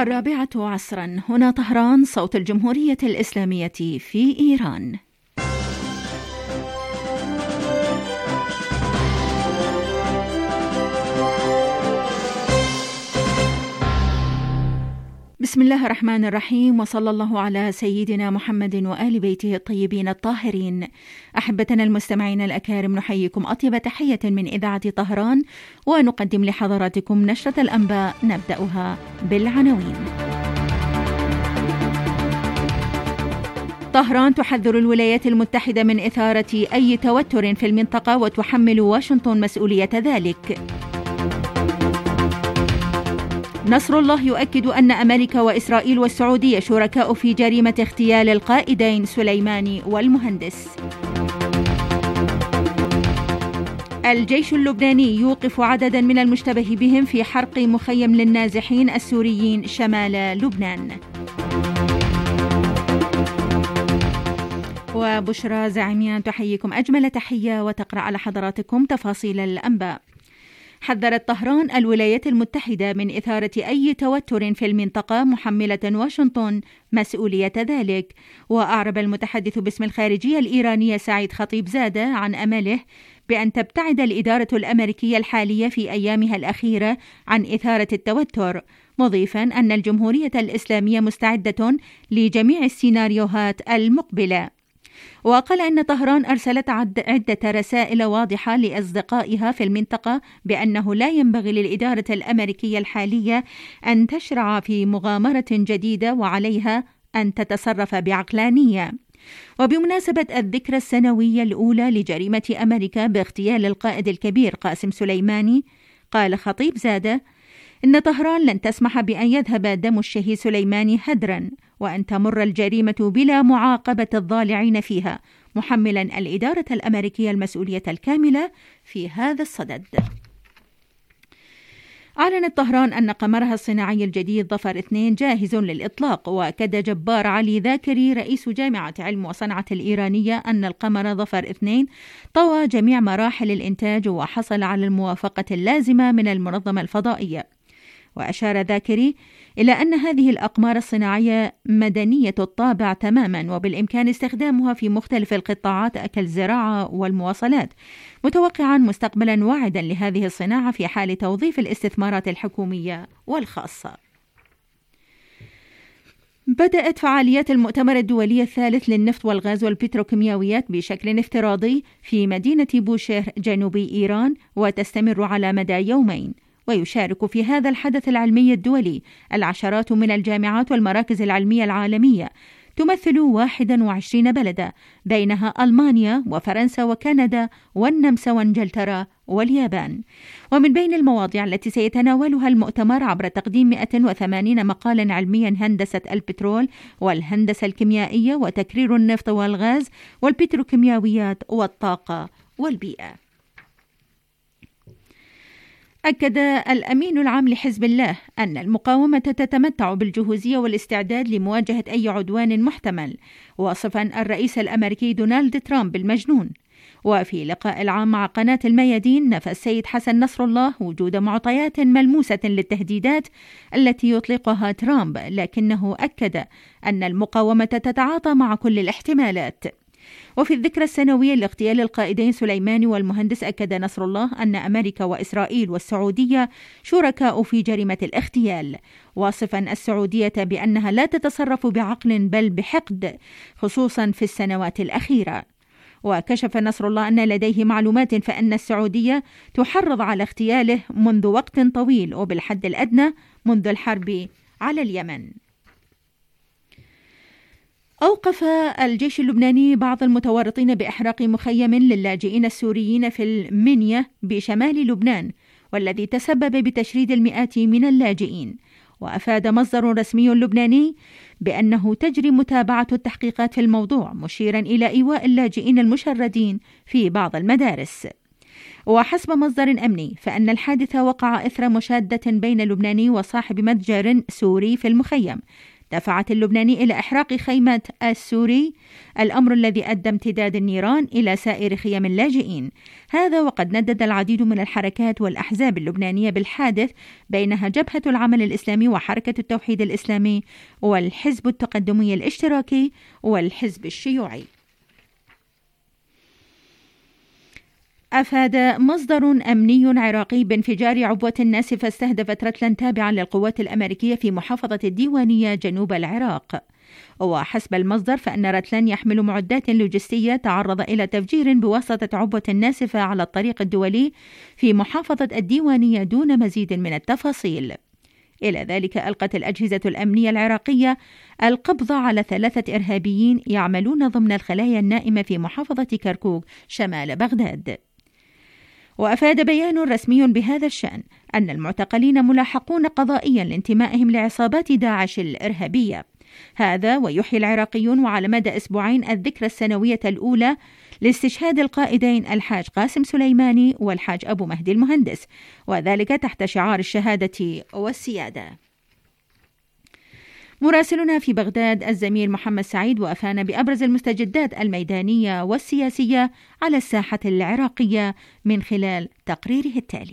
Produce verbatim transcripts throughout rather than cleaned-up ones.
الرابعة عصرا، هنا طهران، صوت الجمهورية الإسلامية في إيران. بسم الله الرحمن الرحيم، وصلى الله على سيدنا محمد وآل بيته الطيبين الطاهرين. أحبتنا المستمعين الأكارم، نحييكم أطيب تحية من إذاعة طهران، ونقدم لحضراتكم نشرة الأنباء نبدأها بالعناوين. طهران تحذر الولايات المتحدة من إثارة أي توتر في المنطقة وتحمل واشنطن مسؤولية ذلك. نصر الله يؤكد أن أمريكا وإسرائيل والسعودية شركاء في جريمة اغتيال القائدين سليماني والمهندس. الجيش اللبناني يوقف عددا من المشتبه بهم في حرق مخيم للنازحين السوريين شمال لبنان. وبشرى زعيميان تحييكم أجمل تحية وتقرأ على حضراتكم تفاصيل الأنباء. حذرت طهران الولايات المتحدة من إثارة أي توتر في المنطقة، محملة واشنطن مسؤولية ذلك. وأعرب المتحدث باسم الخارجية الإيرانية سعيد خطيب زادة عن أمله بأن تبتعد الإدارة الأمريكية الحالية في أيامها الأخيرة عن إثارة التوتر، مضيفا أن الجمهورية الإسلامية مستعدة لجميع السيناريوهات المقبلة. وقال أن طهران أرسلت عدة رسائل واضحة لأصدقائها في المنطقة بأنه لا ينبغي للإدارة الأمريكية الحالية أن تشرع في مغامرة جديدة، وعليها أن تتصرف بعقلانية. وبمناسبة الذكرى السنوية الأولى لجريمة أمريكا باغتيال القائد الكبير قاسم سليماني، قال خطيب زادة إن طهران لن تسمح بأن يذهب دم الشهيد سليماني هدرا، وأن تمر الجريمة بلا معاقبة الضالعين فيها، محملا الإدارة الأمريكية المسؤولية الكاملة في هذا الصدد. أعلنت طهران أن قمرها الصناعي الجديد ظفر اثنين جاهز للإطلاق، وأكد جبار علي ذاكري رئيس جامعة علم وصنعة الإيرانية أن القمر ظفر اثنين طوى جميع مراحل الإنتاج وحصل على الموافقة اللازمة من المنظمة الفضائية. وأشار ذاكري إلى أن هذه الأقمار الصناعية مدنية الطابع تماما، وبالإمكان استخدامها في مختلف القطاعات كالزراعة والمواصلات، متوقعا مستقبلا واعدا لهذه الصناعة في حال توظيف الاستثمارات الحكومية والخاصة. بدأت فعاليات المؤتمر الدولي الثالث للنفط والغاز والبتروكيماويات بشكل افتراضي في مدينة بوشهر جنوبي إيران، وتستمر على مدى يومين. ويشارك في هذا الحدث العلمي الدولي العشرات من الجامعات والمراكز العلمية العالمية، تمثل واحد وعشرين بلدا، بينها ألمانيا وفرنسا وكندا والنمسا وانجلترا واليابان. ومن بين المواضيع التي سيتناولها المؤتمر عبر تقديم مئة وثمانين مقالا علميا هندسة البترول والهندسة الكيميائية وتكرير النفط والغاز والبتروكيماويات والطاقة والبيئة. أكد الأمين العام لحزب الله أن المقاومة تتمتع بالجهوزية والاستعداد لمواجهة أي عدوان محتمل، واصفا الرئيس الأمريكي دونالد ترامب بالمجنون. وفي لقاء العام مع قناة الميادين، نفى السيد حسن نصر الله وجود معطيات ملموسة للتهديدات التي يطلقها ترامب، لكنه أكد أن المقاومة تتعاطى مع كل الاحتمالات. وفي الذكرى السنوية لاغتيال القائدين سليماني والمهندس، أكد نصر الله أن أمريكا وإسرائيل والسعودية شركاء في جريمة الاغتيال، واصفا السعودية بأنها لا تتصرف بعقل بل بحقد، خصوصا في السنوات الأخيرة. وكشف نصر الله أن لديه معلومات فأن السعودية تحرض على اغتياله منذ وقت طويل، وبالحد الأدنى منذ الحرب على اليمن. أوقف الجيش اللبناني بعض المتورطين بإحراق مخيم للاجئين السوريين في المنيا بشمال لبنان، والذي تسبب بتشريد المئات من اللاجئين. وأفاد مصدر رسمي لبناني بأنه تجري متابعة التحقيقات في الموضوع، مشيرا إلى إيواء اللاجئين المشردين في بعض المدارس. وحسب مصدر أمني فإن الحادث وقع إثر مشادة بين لبناني وصاحب متجر سوري في المخيم، دفعت اللبناني إلى إحراق خيمة السوري، الأمر الذي أدى امتداد النيران إلى سائر خيام اللاجئين. هذا وقد ندد العديد من الحركات والأحزاب اللبنانية بالحادث، بينها جبهة العمل الإسلامي وحركة التوحيد الإسلامي والحزب التقدمي الاشتراكي والحزب الشيوعي. أفاد مصدر أمني عراقي بانفجار عبوة ناسفة استهدفت رتلا تابعا للقوات الأمريكية في محافظة الديوانية جنوب العراق. وحسب المصدر فإن رتلا يحمل معدات لوجستية تعرض إلى تفجير بواسطة عبوة ناسفة على الطريق الدولي في محافظة الديوانية دون مزيد من التفاصيل. إلى ذلك ألقت الأجهزة الأمنية العراقية القبض على ثلاثة إرهابيين يعملون ضمن الخلايا النائمة في محافظة كركوك شمال بغداد. وأفاد بيان رسمي بهذا الشأن أن المعتقلين ملاحقون قضائيا لانتمائهم لعصابات داعش الإرهابية. هذا ويحيي العراقيون وعلى مدى أسبوعين الذكرى السنوية الأولى لاستشهاد القائدين الحاج قاسم سليماني والحاج أبو مهدي المهندس، وذلك تحت شعار الشهادة والسيادة. مراسلنا في بغداد الزميل محمد سعيد وأفانا بأبرز المستجدات الميدانية والسياسية على الساحة العراقية من خلال تقريره التالي.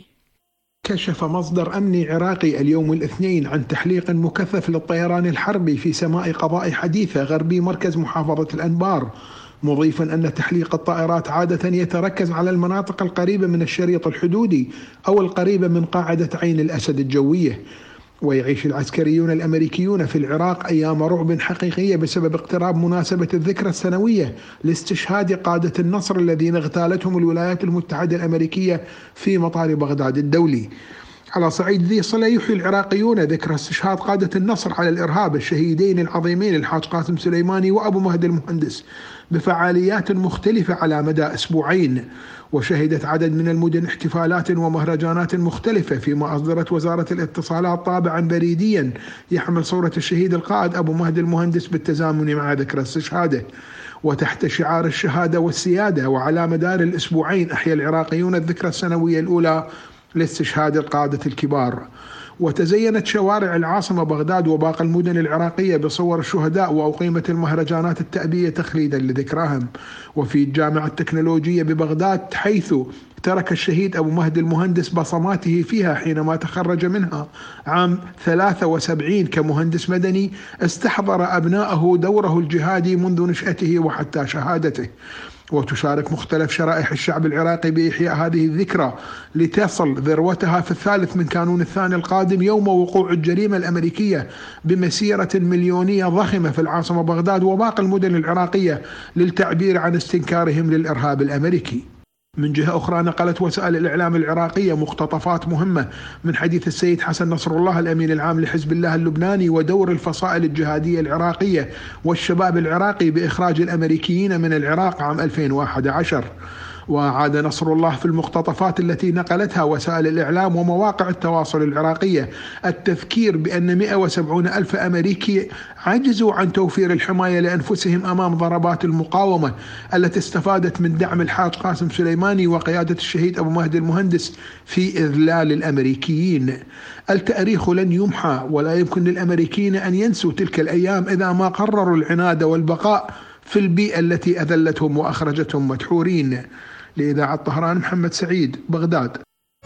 كشف مصدر أمني عراقي اليوم الاثنين عن تحليق مكثف للطيران الحربي في سماء قضاء حديثة غربي مركز محافظة الأنبار، مضيفا أن تحليق الطائرات عادة يتركز على المناطق القريبة من الشريط الحدودي أو القريبة من قاعدة عين الأسد الجوية. ويعيش العسكريون الأمريكيون في العراق أيام رعب حقيقية بسبب اقتراب مناسبة الذكرى السنوية لاستشهاد قادة النصر الذين اغتالتهم الولايات المتحدة الأمريكية في مطار بغداد الدولي. على صعيد ذي صلة يحيي العراقيون ذكرى استشهاد قادة النصر على الإرهاب الشهيدين العظيمين الحاج قاسم سليماني وأبو مهدي المهندس بفعاليات مختلفة على مدى أسبوعين. وشهدت عدد من المدن احتفالات ومهرجانات مختلفة، فيما أصدرت وزارة الاتصالات طابعا بريديا يحمل صورة الشهيد القائد أبو مهدي المهندس بالتزامن مع ذكرى استشهاده. وتحت شعار الشهادة والسيادة وعلى مدار الأسبوعين أحيا العراقيون الذكرى السنوية الأولى لاستشهاد القادة الكبار. وتزينت شوارع العاصمة بغداد وباقي المدن العراقية بصور الشهداء، وأقيمت المهرجانات التأبية تخليدا لذكراهم. وفي الجامعة التكنولوجية ببغداد، حيث ترك الشهيد أبو مهدي المهندس بصماته فيها حينما تخرج منها عام ثلاثة وسبعين كمهندس مدني، استحضر أبناءه دوره الجهادي منذ نشأته وحتى شهادته. وتشارك مختلف شرائح الشعب العراقي بإحياء هذه الذكرى لتصل ذروتها في الثالث من كانون الثاني القادم يوم وقوع الجريمة الأمريكية بمسيرة مليونية ضخمة في العاصمة بغداد وباقي المدن العراقية للتعبير عن استنكارهم للإرهاب الأمريكي. من جهة أخرى، نقلت وسائل الإعلام العراقية مقتطفات مهمة من حديث السيد حسن نصر الله الأمين العام لحزب الله اللبناني ودور الفصائل الجهادية العراقية والشباب العراقي بإخراج الأمريكيين من العراق عام ألفين وأحد عشر. وعاد نصر الله في المقتطفات التي نقلتها وسائل الإعلام ومواقع التواصل العراقية التذكير بأن مئة وسبعين ألف أمريكي عجزوا عن توفير الحماية لأنفسهم أمام ضربات المقاومة التي استفادت من دعم الحاج قاسم سليماني وقيادة الشهيد أبو مهدي المهندس في إذلال الأمريكيين. التاريخ لن يمحى، ولا يمكن للأمريكيين أن ينسوا تلك الأيام إذا ما قرروا العناد والبقاء في البيئة التي أذلتهم وأخرجتهم مدحورين. لإذاعة طهران، محمد سعيد، بغداد.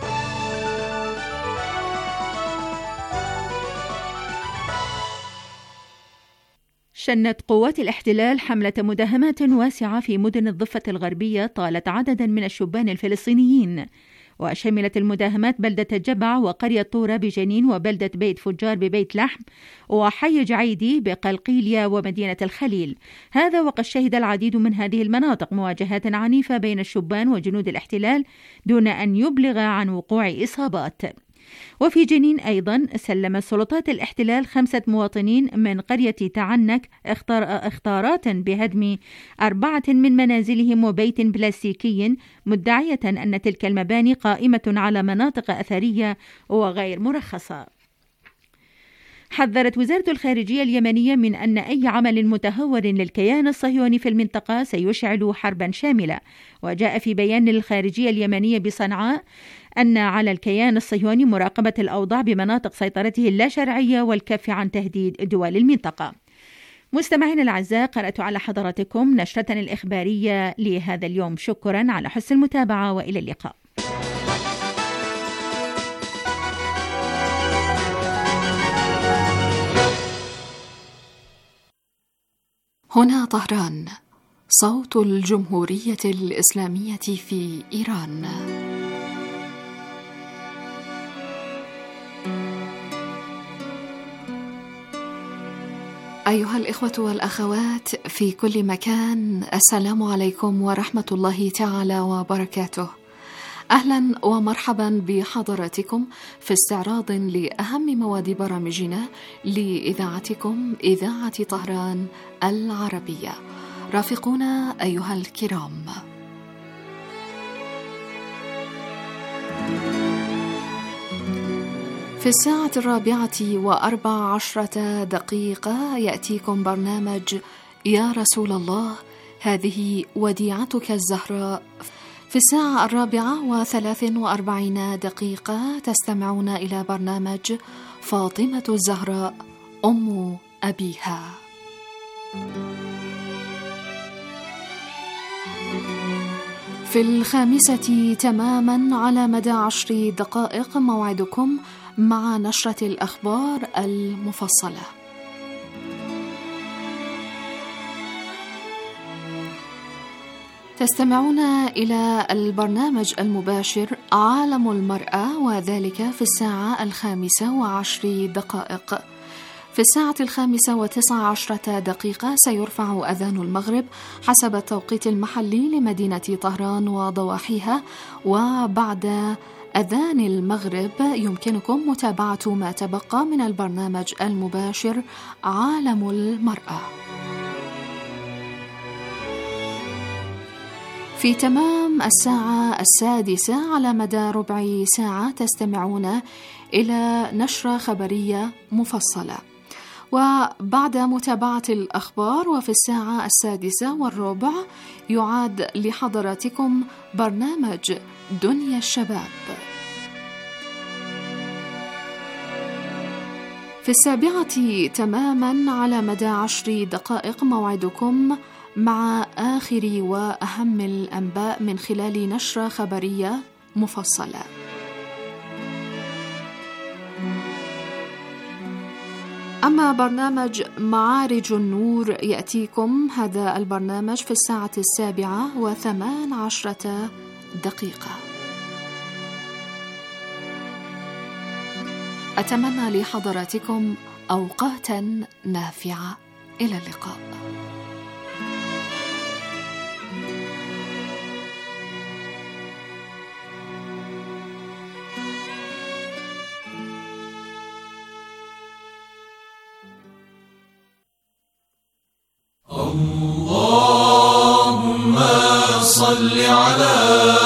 شنت قوات الاحتلال حملة مداهمات واسعة في مدن الضفة الغربية طالت عددا من الشبان الفلسطينيين، وشملت المداهمات بلدة جبع وقرية طورة بجنين وبلدة بيت فجار ببيت لحم وحي جعيدي بقلقيلية ومدينة الخليل. هذا وقد شهد العديد من هذه المناطق مواجهات عنيفة بين الشبان وجنود الاحتلال دون أن يبلغ عن وقوع إصابات. وفي جنين أيضا سلمت سلطات الاحتلال خمسة مواطنين من قرية تعنك اختار اختارات بهدم أربعة من منازلهم وبيت بلاستيكي، مدعية أن تلك المباني قائمة على مناطق أثرية وغير مرخصة. حذرت وزارة الخارجية اليمنية من أن أي عمل متهور للكيان الصهيوني في المنطقة سيشعل حربا شاملة. وجاء في بيان للخارجية اليمنية بصنعاء أن على الكيان الصهيوني مراقبة الأوضاع بمناطق سيطرته اللا شرعية والكف عن تهديد دول المنطقة. مستمعين الأعزاء، قرأت على حضراتكم نشرتنا الإخبارية لهذا اليوم. شكرا على حسن المتابعة وإلى اللقاء. هنا طهران، صوت الجمهورية الإسلامية في إيران. أيها الإخوة والأخوات في كل مكان، السلام عليكم ورحمة الله تعالى وبركاته. أهلا ومرحبا بحضراتكم في استعراض لأهم مواد برامجنا لإذاعتكم إذاعة طهران العربية. رافقونا أيها الكرام. في الساعة الرابعة وأربع عشرة دقيقة يأتيكم برنامج يا رسول الله هذه وديعتك الزهراء. في الساعة الرابعة وثلاث وأربعين دقيقة تستمعون إلى برنامج فاطمة الزهراء أم أبيها. في الخامسة تماما على مدى عشر دقائق موعدكم مع نشرة الأخبار المفصلة. تستمعون إلى البرنامج المباشر عالم المرأة، وذلك في الساعة الخامسة وعشر دقائق. في الساعة الخامسة وتسع عشرة دقيقة سيرفع أذان المغرب حسب التوقيت المحلي لمدينة طهران وضواحيها، وبعد أذان المغرب يمكنكم متابعة ما تبقى من البرنامج المباشر عالم المرأة. في تمام الساعة السادسة على مدى ربع ساعة تستمعون إلى نشرة خبرية مفصلة، وبعد متابعة الأخبار وفي الساعة السادسة والربع يعاد لحضراتكم برنامج دنيا الشباب. في السابعة تماما على مدى عشر دقائق موعدكم مع آخر وأهم الأنباء من خلال نشرة خبرية مفصلة. أما برنامج معارج النور يأتيكم هذا البرنامج في الساعة السابعة وثمان عشرة دقيقة. أتمنى لحضراتكم أوقاتا نافعة. إلى اللقاء. اللهم صل على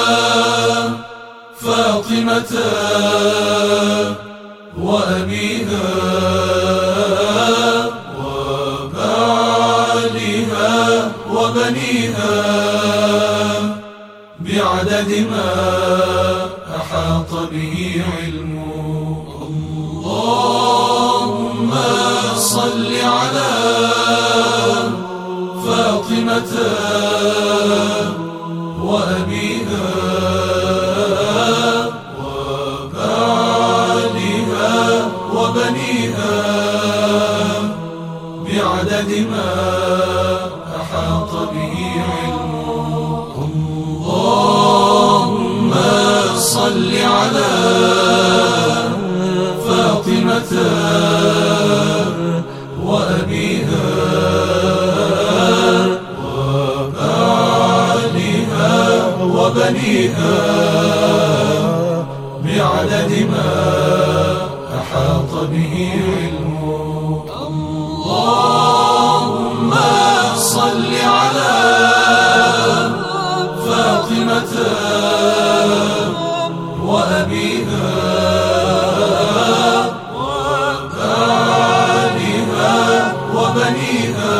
فاطمة وأبيها وبعلها وبنيها بعدد ما أحاط به علمه. اللهم صل على فاطمة وأبيها وبعلها وبنيها بعدد ما أحاط به علمه. اللهم صل على فاطمة وأبيها وبنيها بعدد ما أحاط به علمه. اللهم صل على فاطمة وأبيها وبعلها وبنيها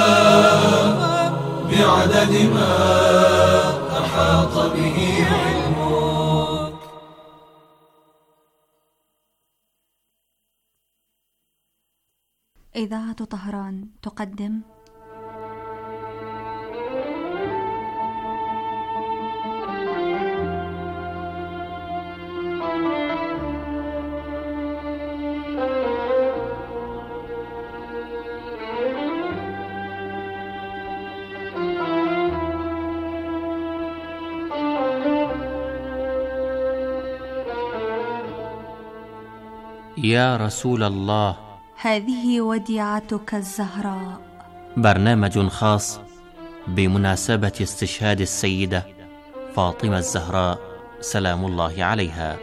بعدد ما أحاط به علمك. إذاعة طهران تقدم يا رسول الله، هذه وديعتك الزهراء، برنامج خاص بمناسبة استشهاد السيدة فاطمة الزهراء سلام الله عليها.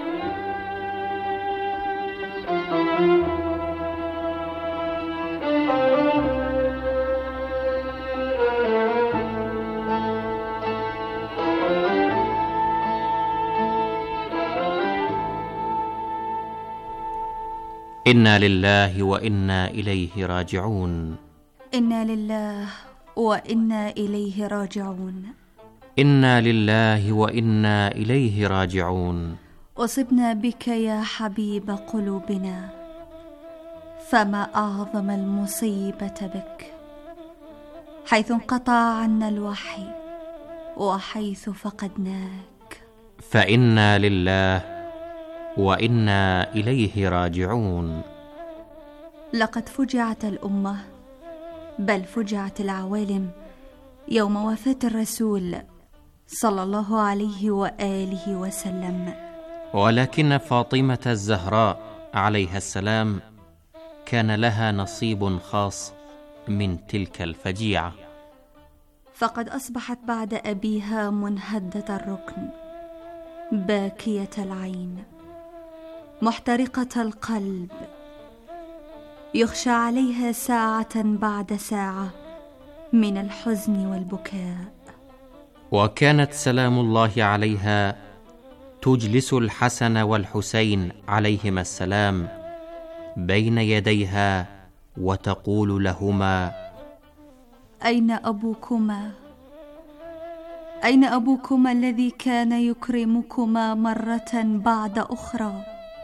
إنا لله وإنا إليه راجعون. إنا لله وإنا إليه راجعون. إنا لله وإنا إليه راجعون. أصبنا بك يا حبيب قلوبنا، فما أعظم المصيبة بك، حيث انقطع عنا الوحي وحيث فقدناك. فإنا لله وإنا إليه راجعون. لقد فجعت الأمة، بل فجعت العوالم يوم وفاة الرسول صلى الله عليه وآله وسلم. ولكن فاطمة الزهراء عليها السلام كان لها نصيب خاص من تلك الفجيعة، فقد أصبحت بعد أبيها منهدة الركن، باكية العين، محترقة القلب، يخشى عليها ساعة بعد ساعة من الحزن والبكاء. وكانت سلام الله عليها تجلس الحسن والحسين عليهما السلام بين يديها وتقول لهما: أين أبوكما؟ أين أبوكما الذي كان يكرمكما مرة بعد أخرى؟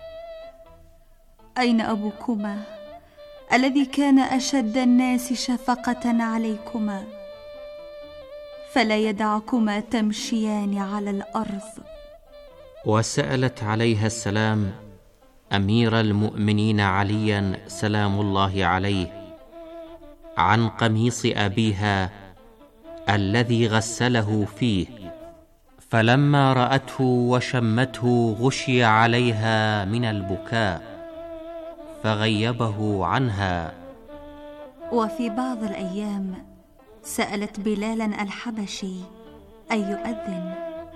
أين أبوكما الذي كان أشد الناس شفقة عليكما، فلا يدعكما تمشيان على الأرض؟ وسألت عليها السلام أمير المؤمنين عليا سلام الله عليه عن قميص أبيها الذي غسله فيه، فلما رأته وشمته غشي عليها من البكاء فغيبه عنها. وفي بعض الأيام سألت بلالا الحبشي أن يؤذن،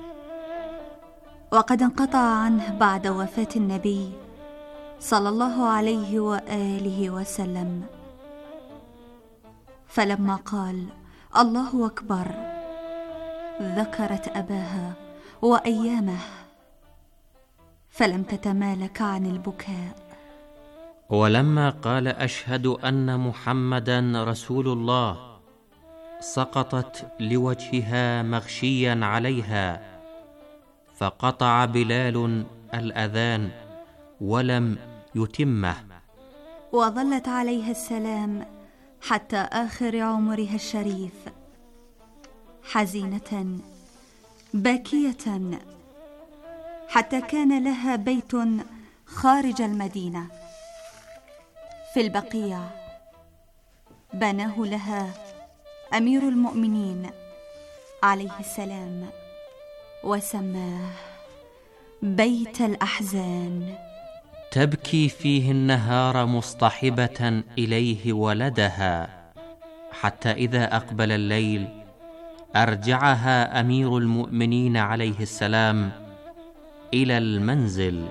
وقد انقطع عنه بعد وفاة النبي صلى الله عليه وآله وسلم، فلما قال الله أكبر ذكرت أباها وأيامه، فلم تتمالك عن البكاء. ولما قال أشهد أن محمدا رسول الله سقطت لوجهها مغشيا عليها، فقطع بلال الأذان ولم يتمه، وظلت عليها السلام حتى آخر عمرها الشريف حزينة باكية، حتى كان لها بيت خارج المدينة في البقيع بناه لها أمير المؤمنين عليه السلام، وسماه بيت الأحزان. تبكي فيه النهار مصطحبة إليه ولدها، حتى إذا أقبل الليل أرجعها أمير المؤمنين عليه السلام إلى المنزل.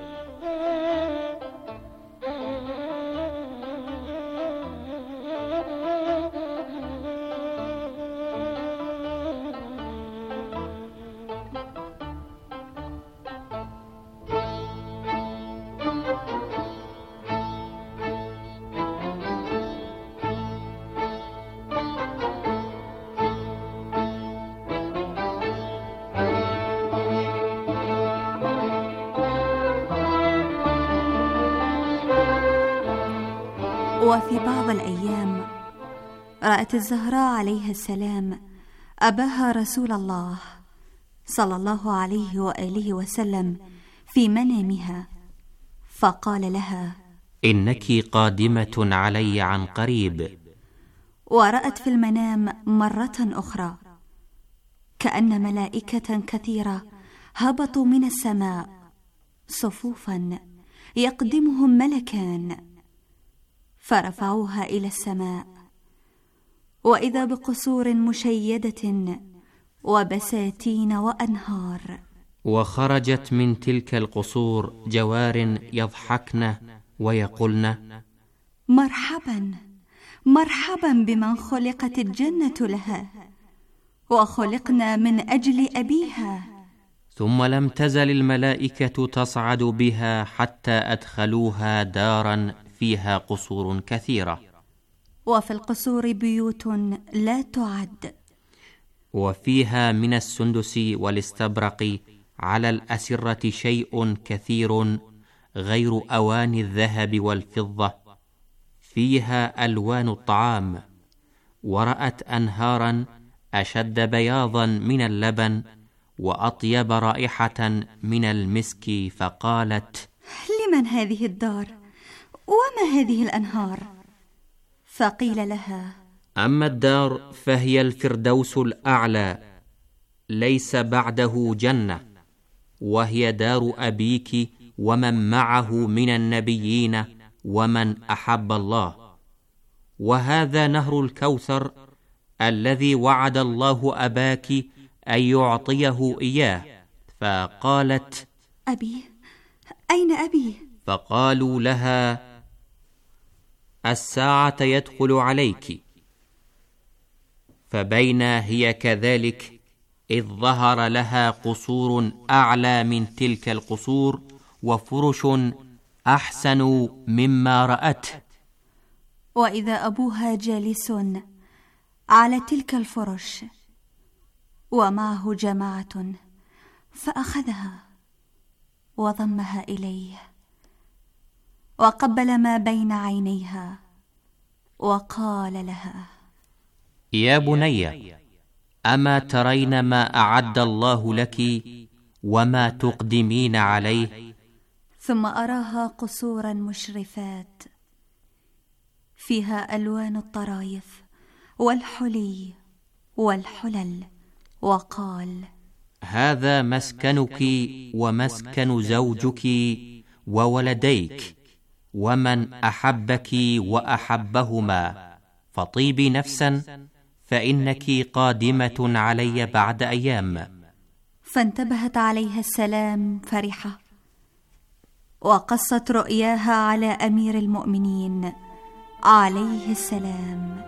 وفي بعض الأيام رأت الزهراء عليها السلام أباها رسول الله صلى الله عليه وآله وسلم في منامها، فقال لها: إنك قادمة علي عن قريب. ورأت في المنام مرة أخرى كأن ملائكة كثيرة هبطوا من السماء صفوفا يقدمهم ملكان، فرفعوها إلى السماء، وإذا بقصور مشيدة وبساتين وأنهار. وخرجت من تلك القصور جوار يضحكن ويقولن: مرحبا مرحبا بمن خلقت الجنة لها وخلقنا من أجل أبيها. ثم لم تزل الملائكة تصعد بها حتى أدخلوها دارا فيها قصور كثيرة، وفي القصور بيوت لا تعد، وفيها من السندس والاستبرق على الأسرة شيء كثير غير أواني الذهب والفضة، فيها ألوان الطعام. ورأت أنهارا أشد بياضا من اللبن وأطيب رائحة من المسك، فقالت: لمن هذه الدار وما هذه الأنهار؟ فقيل لها: أما الدار فهي الفردوس الأعلى، ليس بعده جنة، وهي دار أبيك ومن معه من النبيين ومن أحب الله. وهذا نهر الكوثر الذي وعد الله أباك أن يعطيه إياه. فقالت: أبي؟ أين أبي؟ فقالوا لها: الساعة يدخل عليك. فبينا هي كذلك إذ ظهر لها قصور أعلى من تلك القصور وفرش أحسن مما رأته، وإذا أبوها جالس على تلك الفرش ومعه جماعة، فأخذها وضمها إليه وقبل ما بين عينيها وقال لها: يا بني، أما ترين ما أعد الله لك وما تقدمين عليه؟ ثم أراها قصورا مشرفات فيها ألوان الطرايف والحلي والحلل، وقال: هذا مسكنك ومسكن زوجك وولديك ومن أحبك وأحبهما، فطيبي نفسا فإنك قادمة علي بعد أيام. فانتبهت عليها السلام فرحة، وقصت رؤياها على أمير المؤمنين عليه السلام.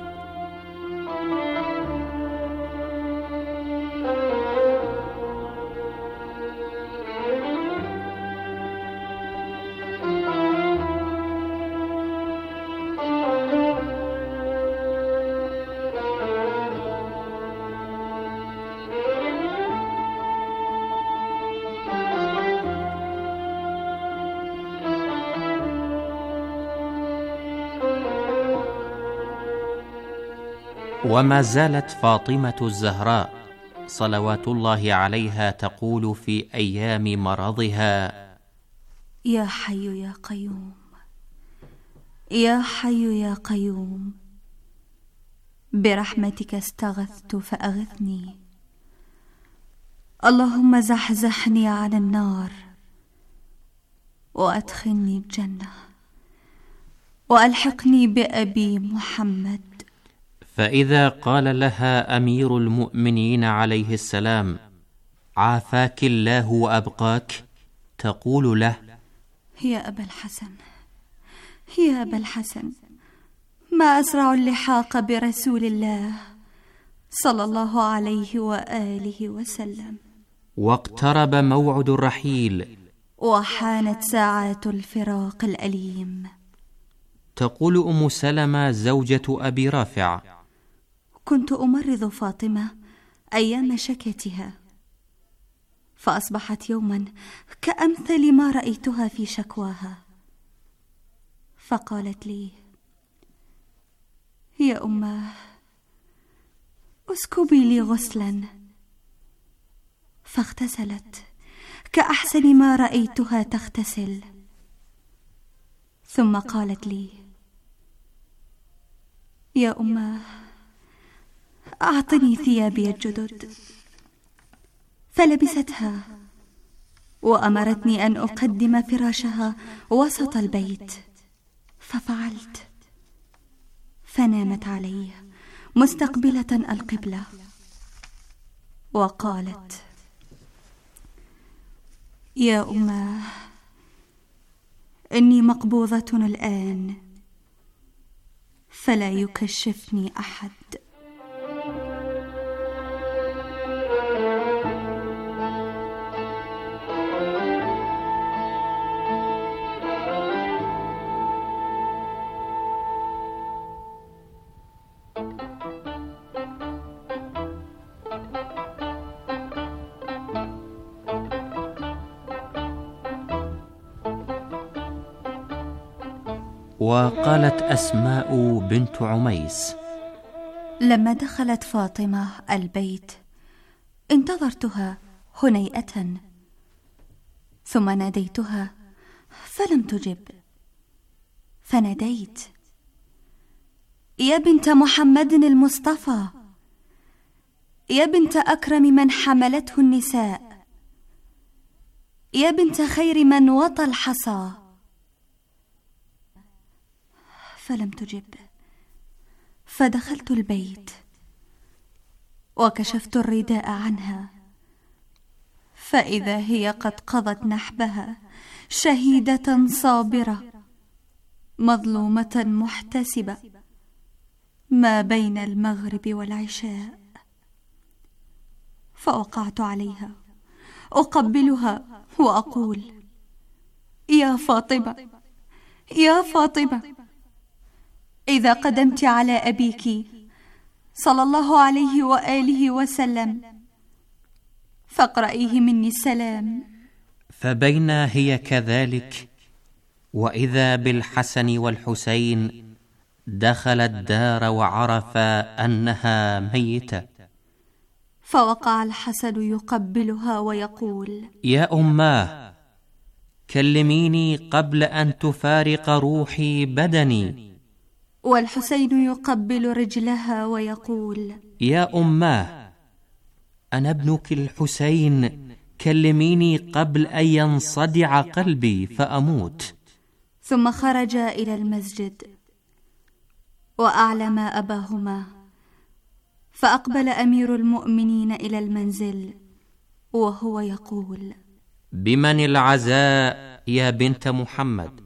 وما زالت فاطمة الزهراء صلوات الله عليها تقول في أيام مرضها: يا حي يا قيوم، يا حي يا قيوم، برحمتك استغثت فأغثني، اللهم زحزحني عن النار وأدخلني الجنة وألحقني بأبي محمد. فإذا قال لها أمير المؤمنين عليه السلام: عافاك الله وأبقاك، تقول له: يا أبا الحسن، يا أبا الحسن، ما أسرع اللحاق برسول الله صلى الله عليه وآله وسلم. واقترب موعد الرحيل، وحانت ساعات الفراق الأليم. تقول أم سلمة زوجة أبي رافع: كنت أمرض فاطمة أيام شكتها، فأصبحت يوما كأمثل ما رأيتها في شكواها، فقالت لي: يا أماه، اسكبي لي غسلا. فاغتسلت كأحسن ما رأيتها تغتسل، ثم قالت لي: يا أماه، أعطني ثيابي الجدد. فلبستها وأمرتني أن أقدم فراشها وسط البيت، ففعلت. فنامت عليه مستقبلة القبلة، وقالت: يا أماه، إني مقبوضة الآن، فلا يكشفني أحد. وقالت أسماء بنت عميس: لما دخلت فاطمة البيت انتظرتها هنيئة، ثم ناديتها فلم تجب، فناديت: يا بنت محمد المصطفى، يا بنت أكرم من حملته النساء، يا بنت خير من وطى الحصى. فلم تجب، فدخلت البيت وكشفت الرداء عنها، فإذا هي قد قضت نحبها، شهيدة صابرة مظلومة محتسبة ما بين المغرب والعشاء. فوقعت عليها أقبلها وأقول: يا فاطمة، يا فاطمة، إذا قدمت على أبيك صلى الله عليه وآله وسلم فاقرئيه مني السلام. فبين هي كذلك وإذا بالحسن والحسين دخل الدار وعرف أنها ميتة، فوقع الحسن يقبلها ويقول: يا أماه، كلميني قبل أن تفارق روحي بدني. والحسين يقبل رجلها ويقول: يا أماه، أنا ابنك الحسين، كلميني قبل أن ينصدع قلبي فأموت. ثم خرجا إلى المسجد وأعلما أباهما، فأقبل أمير المؤمنين إلى المنزل وهو يقول: بمن العزاء يا بنت محمد؟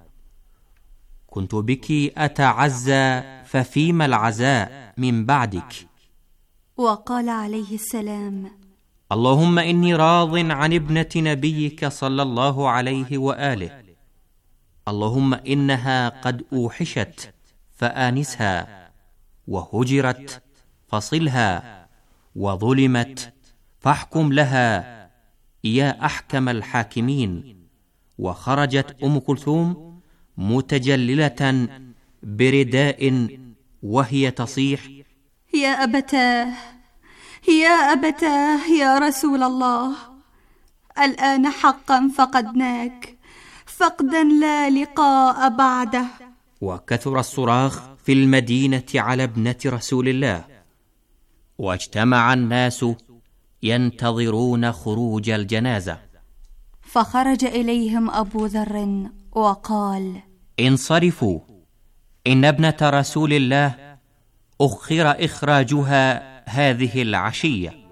كنت بك أتعزى، ففيما العزاء من بعدك؟ وقال عليه السلام: اللهم إني راض عن ابنة نبيك صلى الله عليه وآله، اللهم إنها قد أوحشت فآنسها، وهجرت فصلها، وظلمت فاحكم لها يا أحكم الحاكمين. وخرجت أم كلثوم متجللة برداء وهي تصيح: يا أبتاه، يا أبتاه، يا رسول الله، الآن حقا فقدناك فقدا لا لقاء بعده. وكثر الصراخ في المدينة على ابنة رسول الله، واجتمع الناس ينتظرون خروج الجنازة، فخرج إليهم أبو ذر وقال: انصرفوا، إن ابنة رسول الله أخر إخراجها هذه العشية.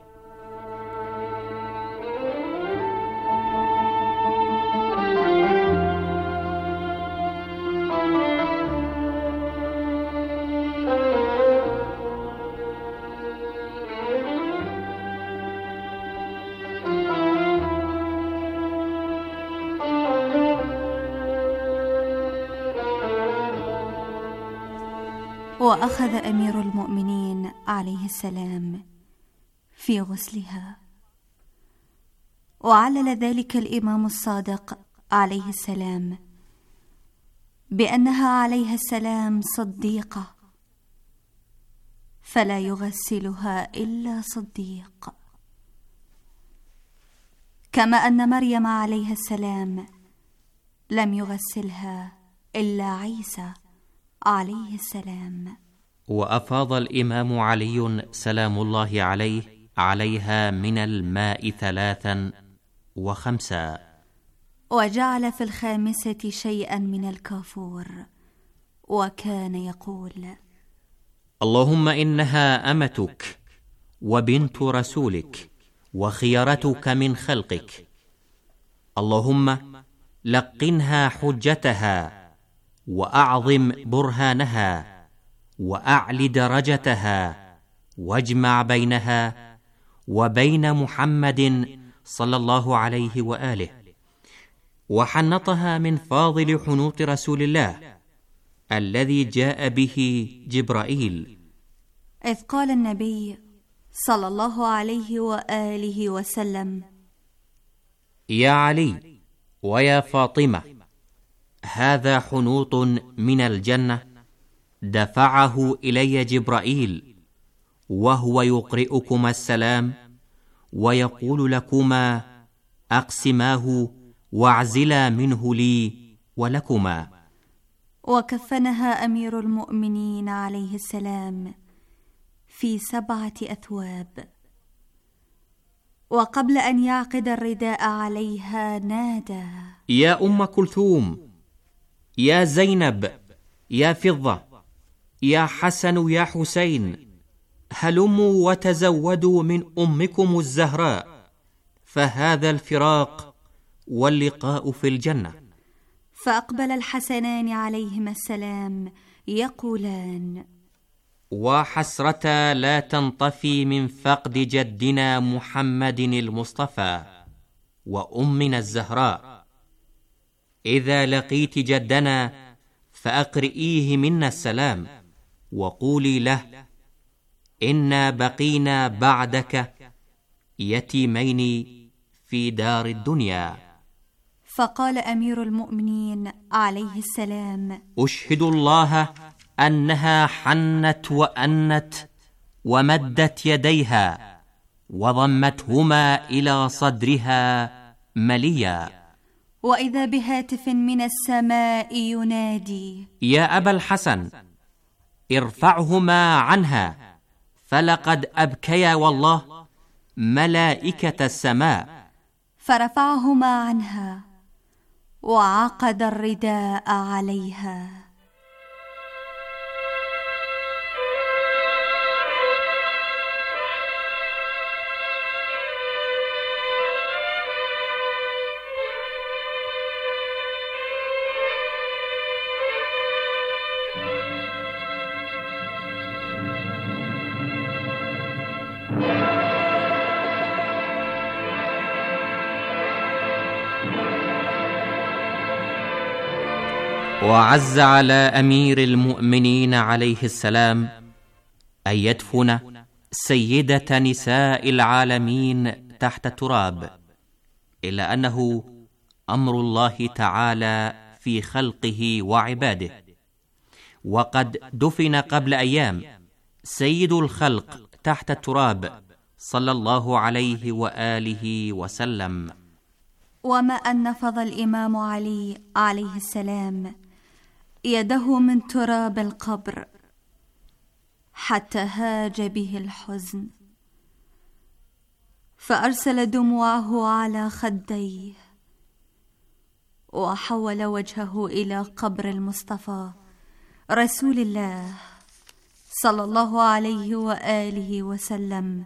وأخذ أمير المؤمنين عليه السلام في غسلها، وعلل ذلك الإمام الصادق عليه السلام بأنها عليها السلام صديقة، فلا يغسلها إلا صديق. كما أن مريم عليها السلام لم يغسلها إلا عيسى عليه السلام. وأفاض الإمام علي سلام الله عليه عليها من الماء ثلاثا وخمسا، وجعل في الخامسة شيئا من الكافور، وكان يقول: اللهم إنها أمتك وبنت رسولك وخيرتك من خلقك، اللهم لقنها حجتها وأعظم برهانها وأعل درجتها، واجمع بينها وبين محمد صلى الله عليه وآله، وحنطها من فاضل حنوط رسول الله الذي جاء به جبرائيل، إذ قال النبي صلى الله عليه وآله وسلم: يا علي ويا فاطمة، هذا حنوط من الجنة دفعه إلي جبرائيل، وهو يقرئكما السلام ويقول لكما: أقسماه واعزلا منه لي ولكما. وكفنها أمير المؤمنين عليه السلام في سبعة أثواب، وقبل أن يعقد الرداء عليها نادى: يا أم كلثوم، يا زينب، يا فضة، يا حسن، يا حسين، هلموا وتزودوا من أمكم الزهراء، فهذا الفراق واللقاء في الجنة. فأقبل الحسنان عليهما السلام يقولان: وحسرة لا تنطفي من فقد جدنا محمد المصطفى وأمنا الزهراء. إذا لقيت جدنا فأقرئيه منا السلام، وقولي له: إنا بقينا بعدك يتيمين في دار الدنيا. فقال أمير المؤمنين عليه السلام: أشهد الله أنها حنت وأنت ومدت يديها وضمتهما إلى صدرها مليا. وإذا بهاتف من السماء ينادي: يا أبا الحسن، ارفعهما عنها، فلقد أبكيا والله ملائكة السماء. فرفعهما عنها وعقد الرداء عليها. وعز على أمير المؤمنين عليه السلام أن يدفن سيدة نساء العالمين تحت التراب، إلا أنه أمر الله تعالى في خلقه وعباده، وقد دفن قبل أيام سيد الخلق تحت التراب صلى الله عليه وآله وسلم. وما أن نفض الإمام علي عليه السلام يده من تراب القبر حتى هاج به الحزن، فأرسل دموعه على خديه وحول وجهه إلى قبر المصطفى رسول الله صلى الله عليه وآله وسلم: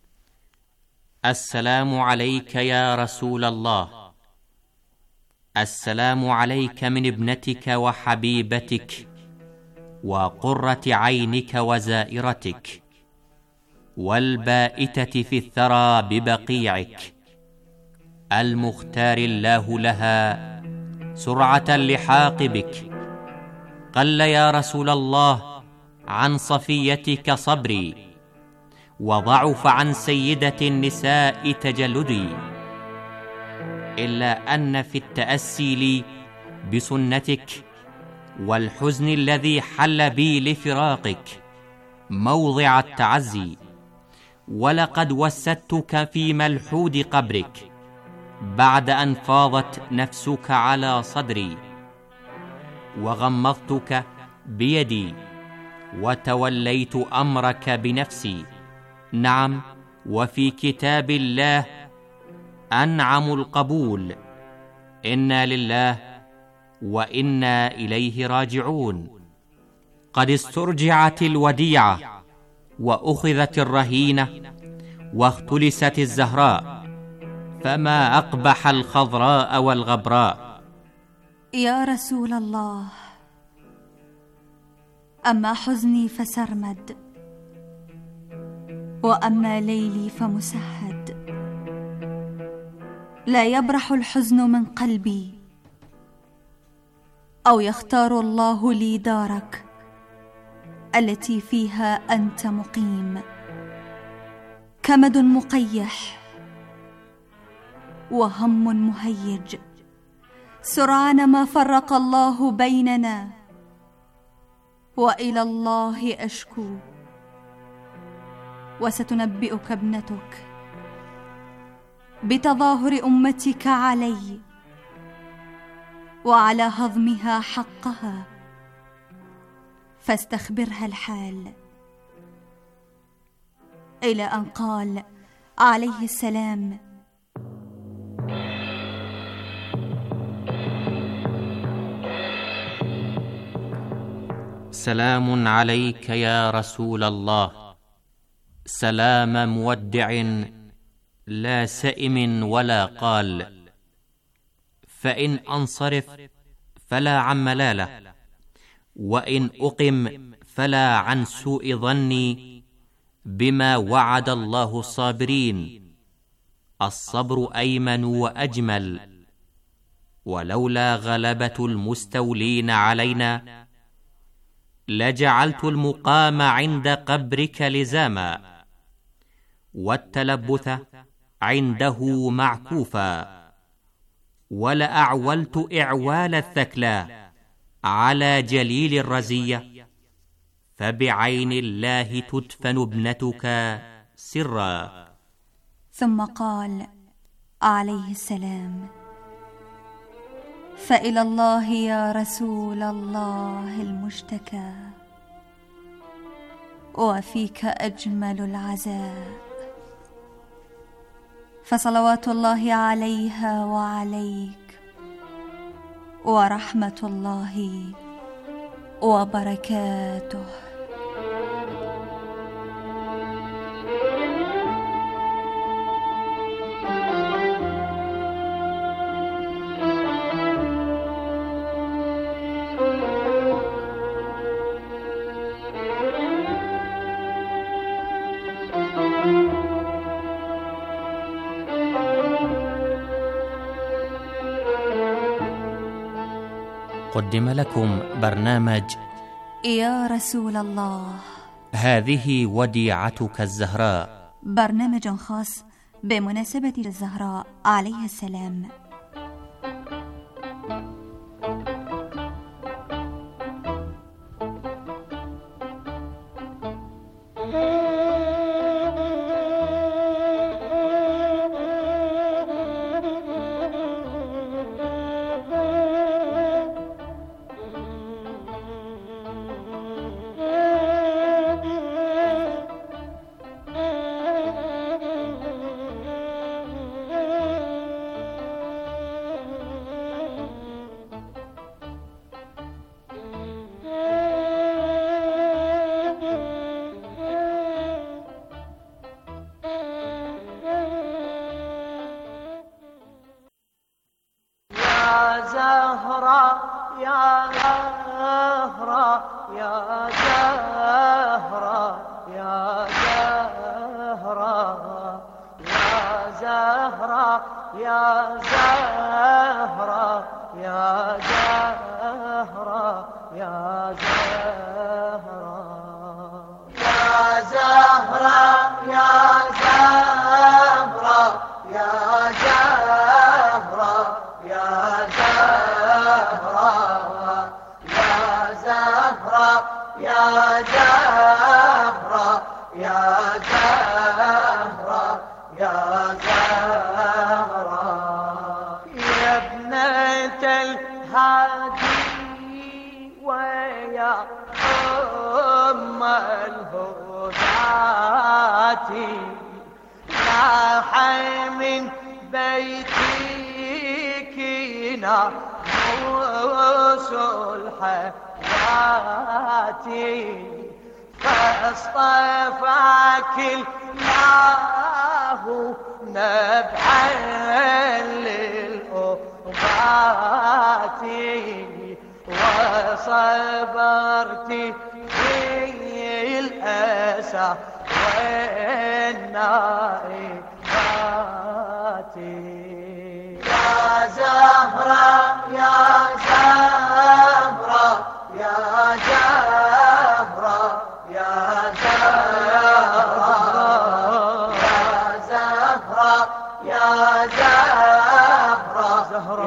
السلام عليك يا رسول الله، السلام عليك من ابنتك وحبيبتك وقرة عينك وزائرتك والبائتة في الثرى ببقيعك، المختار الله لها سرعة اللحاق بك. قل يا رسول الله عن صفيتك صبري، وضعف عن سيدة النساء تجلدي، إلا أن في التأسي لي بسنتك والحزن الذي حل بي لفراقك موضع التعزي، ولقد وسدتك في ملحود قبرك بعد أن فاضت نفسك على صدري، وغمضتك بيدي وتوليت أمرك بنفسي. نعم، وفي كتاب الله أنعم القبول. إنا لله وإنا إليه راجعون. قد استرجعت الوديعة وأخذت الرهينة واختلست الزهراء، فما أقبح الخضراء والغبراء. يا رسول الله، أما حزني فسرمد، وأما ليلي فمسهد. لا يبرح الحزن من قلبي، أو يختار الله لي دارك التي فيها أنت مقيم. كمد مقيح وهم مهيج، سرعان ما فرق الله بيننا، وإلى الله أشكو. وستنبئك ابنتك بتظاهر أمتك علي وعلى هضمها حقها، فاستخبرها الحال. إلى أن قال عليه السلام: سلام عليك يا رسول الله، سلام مودع لا سئم ولا قال. فإن أنصرف فلا عن ملالة، وإن أقم فلا عن سوء ظني بما وعد الله الصابرين. الصبر أيمن وأجمل، ولولا غلبة المستولين علينا لجعلت المقام عند قبرك لزاما، والتلبث عنده معكوفا، ولأعولت إعوال الثكلى على جليل الرزية، فبعين الله تدفن ابنتك سرا. ثم قال عليه السلام: فإلى الله يا رسول الله المشتكى، وفيك أجمل العزاء. فصلوات الله عليها وعليك، ورحمة الله وبركاته. قدم لكم برنامج يا رسول الله، هذه وديعتك الزهراء، برنامج خاص بمناسبة الزهراء عليه السلام. يا زهرة زهرة يا زهرة يا ابنة الهادي ويا أم الهدات لاح من بيتك ناموس الحياة فاصطفاك الله نبعا للأبات وصبرت في الأسى والنائبات يا زهرة يا زهرة يا زهرة يا زهرة يا زهرة يا زهرة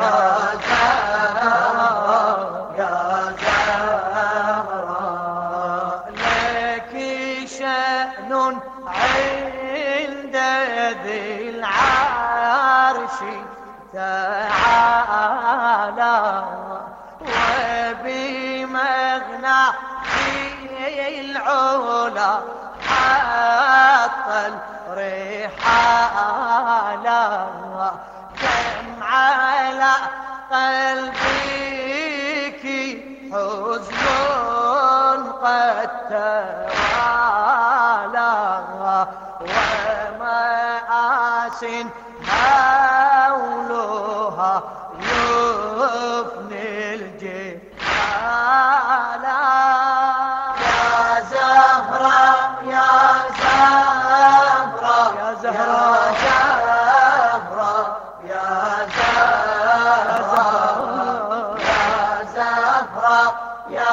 يا زهرة لك شأن عند ذي العرش تعالى وبمغنى العلا حتى الرحالة كم على قلبك حزن قد توالى ومآس هولها يفني الجبال يا زهرة يا زهرة يا زهرة يا زهرة يا زهرة يا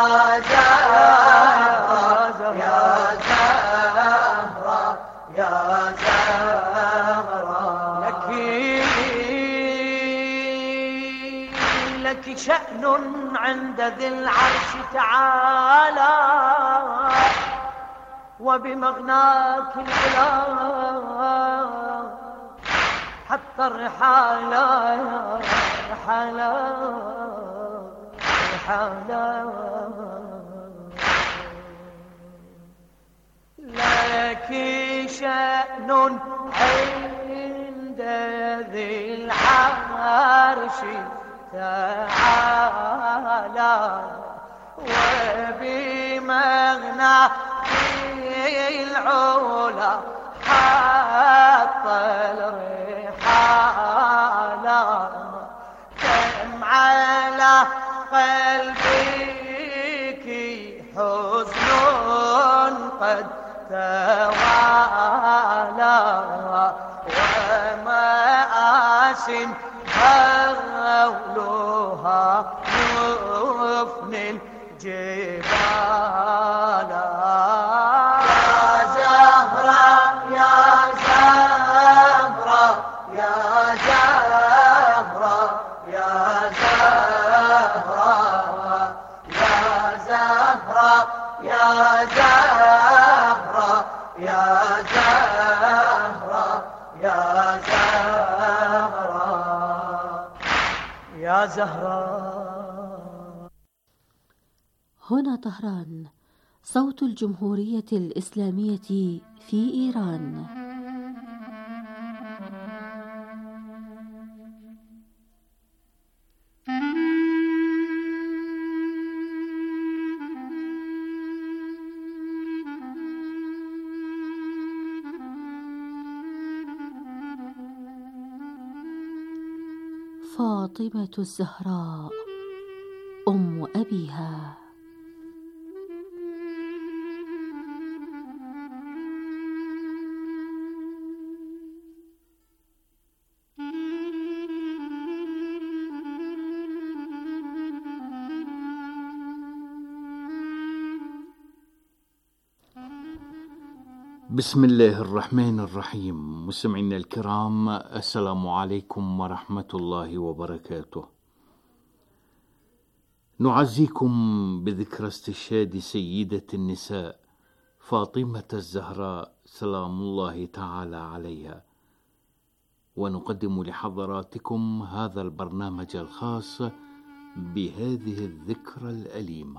زهرة يا زهرة يا زهرة لك لك شأن عند ذي العرش تعالى وبمغناك العلا حتى الرحالة رحالة رحالة لك شأن عند ذي العرش تعالى وبمغنى العلا حتى الرحالة كم على قلبك حزن قد توالى ومآس هولها يفني الجبال يا زهرة يا زهرة يا زهرة يا زهرة يا زهرة يا زهرة يا زهرة يا زهرة يا زهرة. هنا طهران، صوت الجمهورية الإسلامية في إيران. فاطمة الزهراء أم أبيها. بسم الله الرحمن الرحيم. مستمعينا الكرام، السلام عليكم ورحمة الله وبركاته. نعزيكم بذكرى استشهاد سيدة النساء فاطمة الزهراء سلام الله تعالى عليها. ونقدم لحضراتكم هذا البرنامج الخاص بهذه الذكرى الأليمة.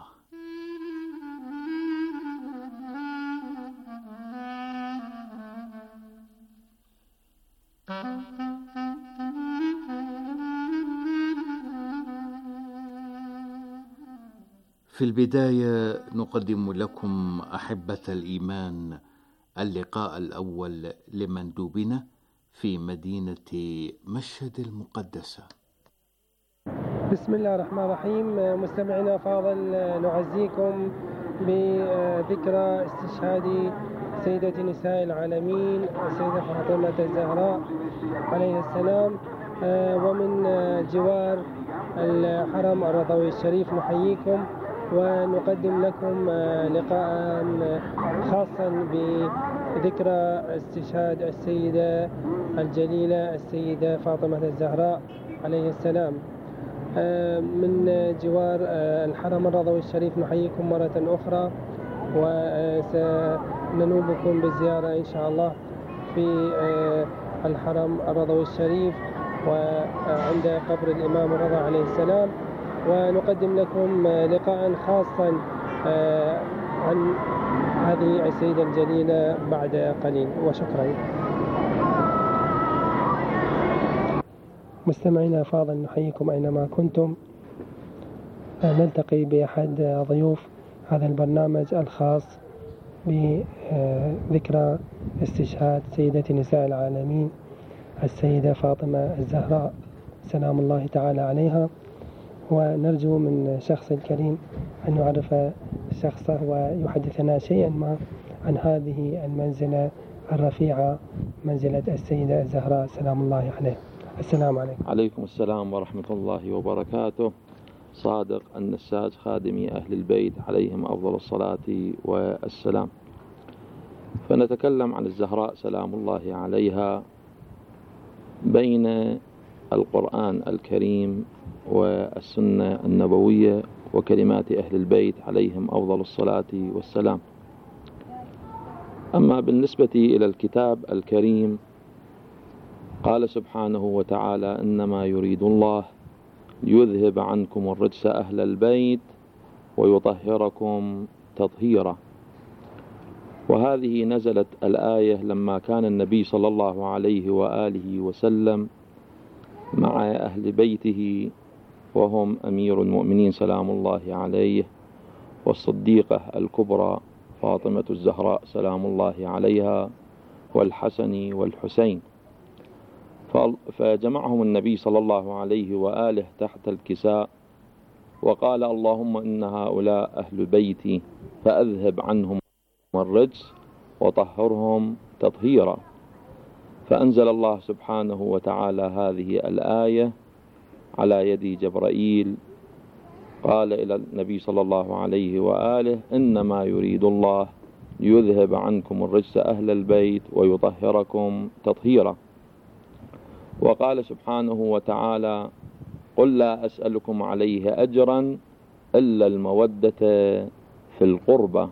في البداية نقدم لكم أحبة الإيمان اللقاء الأول لمندوبنا في مدينة مشهد المقدسة. بسم الله الرحمن الرحيم. مستمعينا فاضل، نعزيكم بذكرى استشهاد سيدة نساء العالمين السيدة فاطمة الزهراء عليه السلام، ومن جوار الحرم الرضوي الشريف نحييكم ونقدم لكم لقاء خاصا بذكرى استشهاد السيدة الجليلة السيدة فاطمة الزهراء عليه السلام. من جوار الحرم الرضوي الشريف نحييكم مرة أخرى، وسننوبكم بالزيارة إن شاء الله في الحرم الرضوي الشريف وعند قبر الإمام الرضا عليه السلام، ونقدم لكم لقاء خاصا عن هذه السيدة الجليلة بعد قليل، وشكرا. مستمعينا فاضل، نحييكم أينما كنتم. نلتقي بأحد ضيوف هذا البرنامج الخاص بذكرى استشهاد سيدة نساء العالمين السيدة فاطمة الزهراء سلام الله تعالى عليها، ونرجو من شخص الكريم أن يعرف شخصه ويحدثنا شيئا ما عن هذه المنزلة الرفيعة، منزلة السيدة الزهراء سلام الله عليها. السلام عليكم. عليكم السلام ورحمة الله وبركاته. صادق النساج خادمي أهل البيت عليهم أفضل الصلاة والسلام. فنتكلم عن الزهراء سلام الله عليها بين القرآن الكريم والسنة النبوية وكلمات أهل البيت عليهم أفضل الصلاة والسلام. أما بالنسبة إلى الكتاب الكريم، قال سبحانه وتعالى: إنما يريد الله ليذهب عنكم الرجس أهل البيت ويطهركم تطهيرا. وهذه نزلت الآية لما كان النبي صلى الله عليه وآله وسلم مع أهل بيته، وهم أمير المؤمنين سلام الله عليه، والصديقة الكبرى فاطمة الزهراء سلام الله عليها، والحسن والحسين. فجمعهم النبي صلى الله عليه وآله تحت الكساء وقال: اللهم إن هؤلاء أهل بيتي فأذهب عنهم الرجس وطهرهم تطهيرا. فأنزل الله سبحانه وتعالى هذه الآية على يد جبرائيل، قال إلى النبي صلى الله عليه وآله: إنما يريد الله ليذهب عنكم الرجس أهل البيت ويطهركم تطهيرا. وقال سبحانه وتعالى: قل لا أسألكم عليه أجرا إلا المودة في القربة.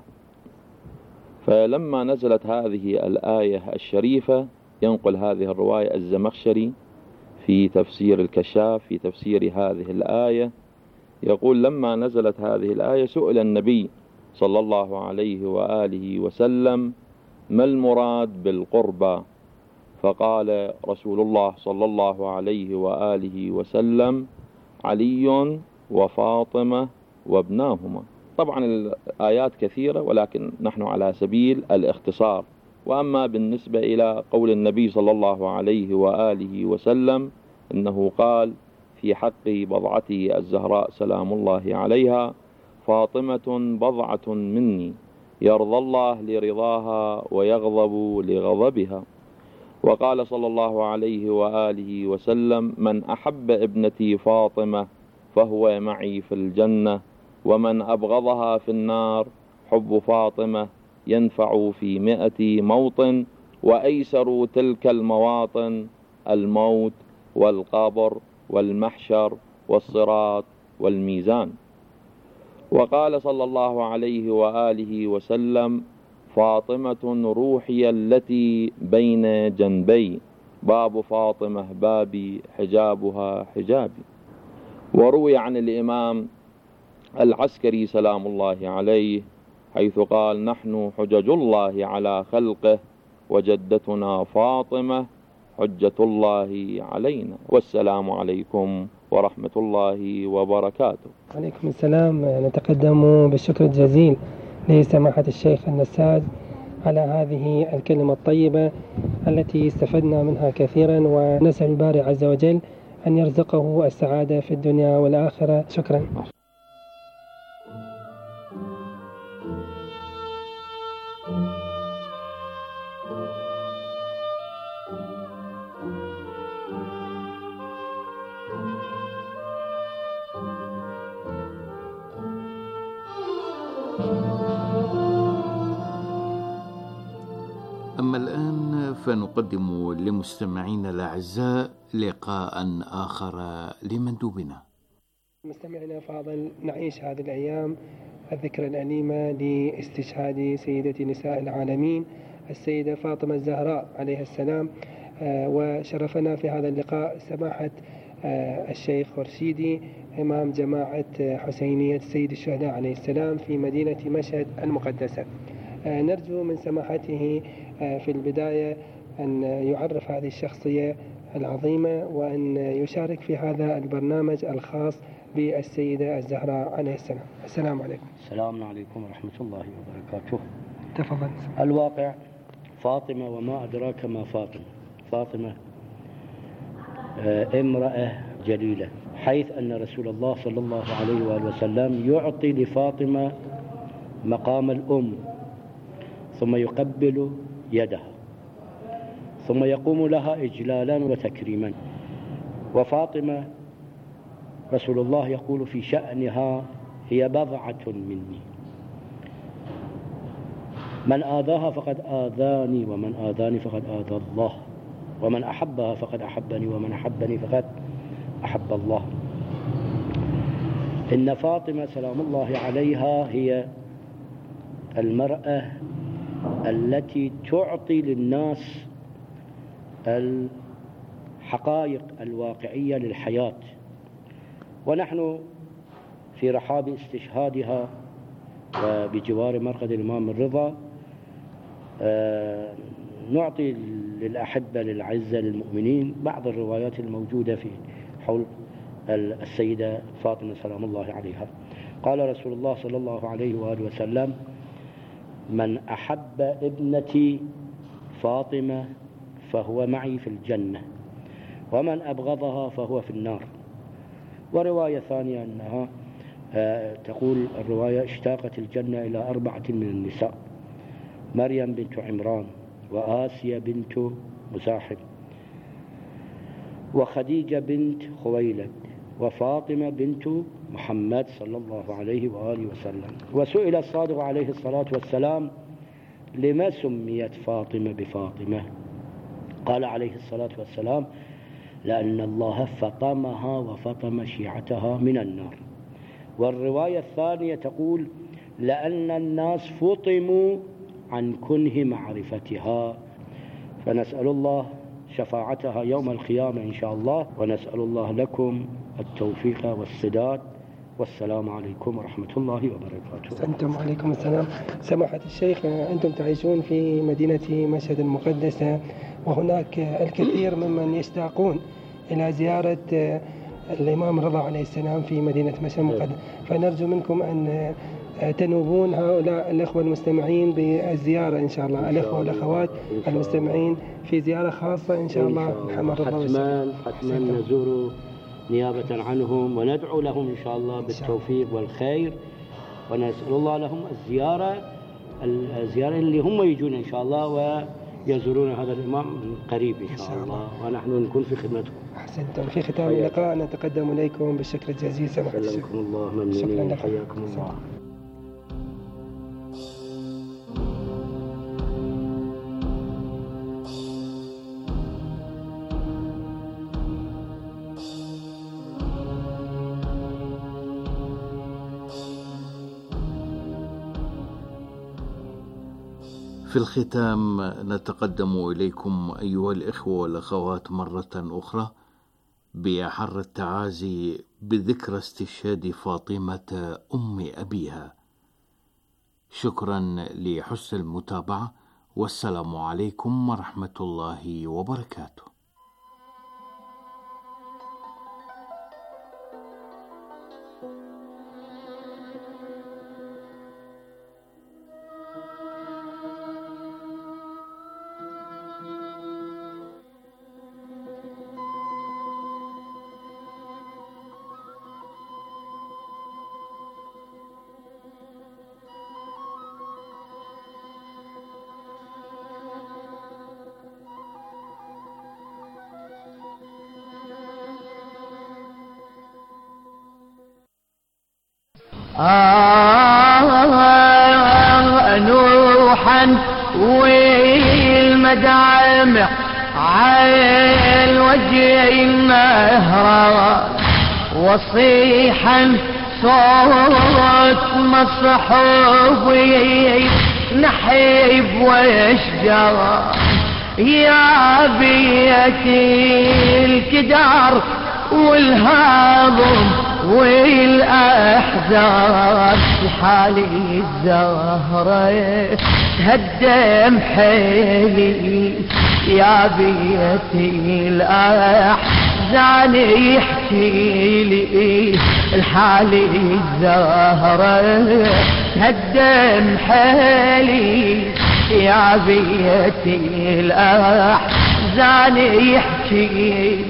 فلما نزلت هذه الآية الشريفة، ينقل هذه الرواية الزمخشري في تفسير الكشاف في تفسير هذه الآية، يقول: لما نزلت هذه الآية سئل النبي صلى الله عليه وآله وسلم: ما المراد بالقربة؟ فقال رسول الله صلى الله عليه وآله وسلم: علي وفاطمة وابناهما. طبعا الآيات كثيرة، ولكن نحن على سبيل الاختصار. وأما بالنسبة إلى قول النبي صلى الله عليه وآله وسلم إنه قال في حق بضعته الزهراء سلام الله عليها: فاطمة بضعة مني يرضى الله لرضاها ويغضب لغضبها. وقال صلى الله عليه وآله وسلم: من أحب ابنتي فاطمة فهو معي في الجنة، ومن أبغضها في النار. حب فاطمة ينفع في مئة موطن، وأيسر تلك المواطن الموت والقبر والمحشر والصراط والميزان. وقال صلى الله عليه وآله وسلم: فاطمة روحي التي بين جنبي، باب فاطمة بابي، حجابها حجابي. وروي عن الإمام العسكري سلام الله عليه حيث قال: نحن حجج الله على خلقه، وجدتنا فاطمة حجة الله علينا. والسلام عليكم ورحمة الله وبركاته. عليكم السلام. نتقدم بالشكر الجزيل لسماحة الشيخ النساج على هذه الكلمة الطيبة التي استفدنا منها كثيرا، ونسأل الباري عز وجل أن يرزقه السعادة في الدنيا والآخرة. شكرا. أما الآن فنقدم لمستمعينا الأعزاء لقاء آخر لمندوبنا. مستمعينا الفاضل، نعيش هذه الأيام الذكرى الأليمة لاستشهاد سيدة نساء العالمين السيدة فاطمة الزهراء عليها السلام، وشرفنا في هذا اللقاء سماحة الشيخ خورشيدي إمام جماعة حسينية سيد الشهداء عليه السلام في مدينة مشهد المقدسة. نرجو من سماحته في البداية أن يعرف هذه الشخصية العظيمة وأن يشارك في هذا البرنامج الخاص بالسيدة الزهراء عليه السلام. السلام عليكم. السلام عليكم ورحمة الله وبركاته. تفضل. الواقع فاطمة وما أدراك ما فاطمة. فاطمة امرأة جليلة، حيث أن رسول الله صلى الله عليه وآله وسلم يعطي لفاطمة مقام الأم، ثم يقبل يدها، ثم يقوم لها إجلالا وتكريما. وفاطمة رسول الله يقول في شأنها: هي بضعة مني، من آذاها فقد آذاني، ومن آذاني فقد آذى الله، ومن أحبها فقد أحبني، ومن أحبني فقد أحب الله. إن فاطمة سلام الله عليها هي المرأة التي تعطي للناس الحقائق الواقعية للحياة، ونحن في رحاب استشهادها وبجوار مرقد الإمام الرضا نعطي للأحبة للعزة للمؤمنين بعض الروايات الموجودة في حول السيدة فاطمة سلام الله عليها. قال رسول الله صلى الله عليه وآله وسلم: من أحب ابنتي فاطمة فهو معي في الجنة، ومن أبغضها فهو في النار. ورواية ثانية أنها تقول الرواية: اشتاقت الجنة إلى أربعة من النساء: مريم بنت عمران، وآسيا بنت مزاحم، وخديجة بنت خويلد، وفاطمة بنت محمد صلى الله عليه وآله وسلم. وسئل الصادق عليه الصلاة والسلام: لما سميت فاطمة بفاطمة؟ قال عليه الصلاة والسلام: لأن الله فطمها وفطم شيعتها من النار. والرواية الثانية تقول: لأن الناس فطموا عن كنه معرفتها. فنسأل الله شفاعتها يوم القيامة إن شاء الله، ونسأل الله لكم التوفيق والسداد. والسلام عليكم ورحمة الله وبركاته. أنتم عليكم السلام. سماحة الشيخ، أنتم تعيشون في مدينة مشهد المقدسة، وهناك الكثير ممن يشتاقون إلى زيارة الإمام الرضا عليه السلام في مدينة مشهد المقدسة، فنرجو منكم أن تنوبون هؤلاء الأخوة المستمعين بالزيارة إن شاء الله، الأخوة والأخوات المستمعين في زيارة خاصة إن شاء الله. حتما حتما نزور نيابة عنهم وندعو لهم إن شاء الله بالتوفيق والخير، ونسأل الله لهم الزيارة الزيارة اللي هم يجون إن شاء الله ويزورون هذا الإمام قريب إن شاء الله، ونحن نكون في خدمتكم. أحسنتم. في ختام اللقاء نتقدم إليكم بالشكر الجزيل. سماحة الشيخ. سلمكم الله، ممنونين، حياكم الله. في الختام نتقدم إليكم أيها الإخوة والأخوات مرة أخرى بأحر التعازي بذكرى استشهاد فاطمة أم أبيها. شكرا لحسن المتابعة، والسلام عليكم ورحمة الله وبركاته. آه نوحا والمدامع على الوجه النهر، وصيحا صوت مصحوبي نحيب واشجار، يا بيتي الكدار والهاضم والأحزان، لحالي الزهرة تهدم حيلي، يا بيتي الأحزان يحكي لي، لحالي الزهرة تهدم حيلي، يا بيتي الأحزان يحكي لي،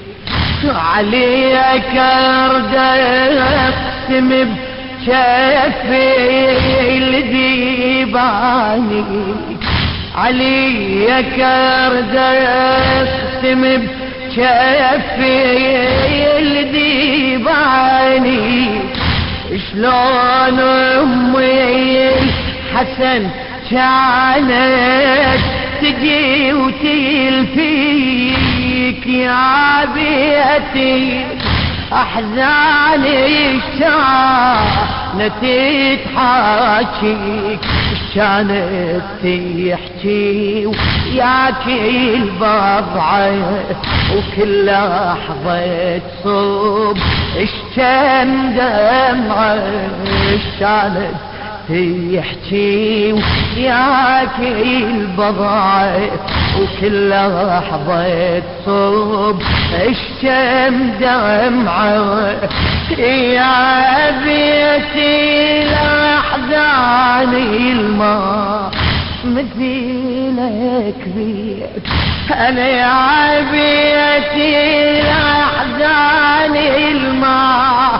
عليك ارد اقسم بشفي الذيباني، عليك ارد اقسم بشفي الذيباني، شلون امي الحسن كانت تجي وتلفيك، يا بيتي أحزاني كانت تحاكيك، كانت تحكي وياك البضعة، وكل لحظة تصب اشتم دمعة، كانت تحكي وياك البضعة، وكل لحظة تصب اشتم دمعة، يا بيتي الأحزان الماء مثيلك بيت، أنا يا بيتي الأحزان الماء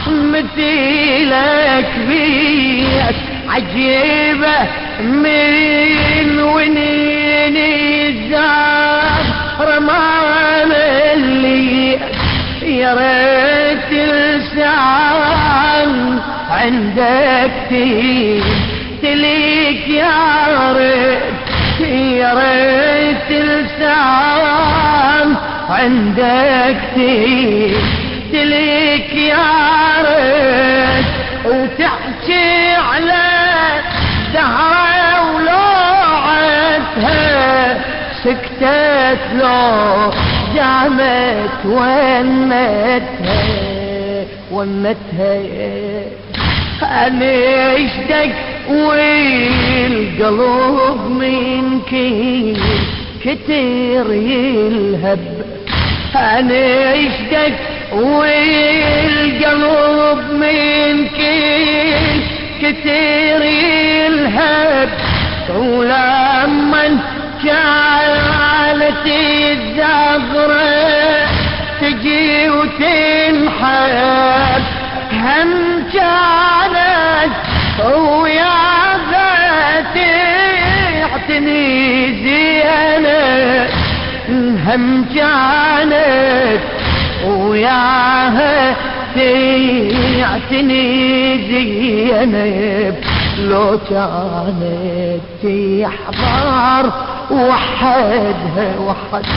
مثيلك بيت، عجيبة من ونين الزهر رمان اللي، يا ريت لسان عندك تليك، يا ريت يا ريت لسان عندك تليك، يا ريت وتحكي على زهرة ولوعتها، سكتت لو جامت ونتها ونتها، أنا اشتق والقلب منك كتير يلهب، أنا اشتق والقلب منك كتير يلهب، ولما كانت الزهرة تجي وتنحب، هم كانت ويا ذاتي اعتني زينة، هم كانت وياها تعتني زينب، لو كانت تحضر وحدها وحد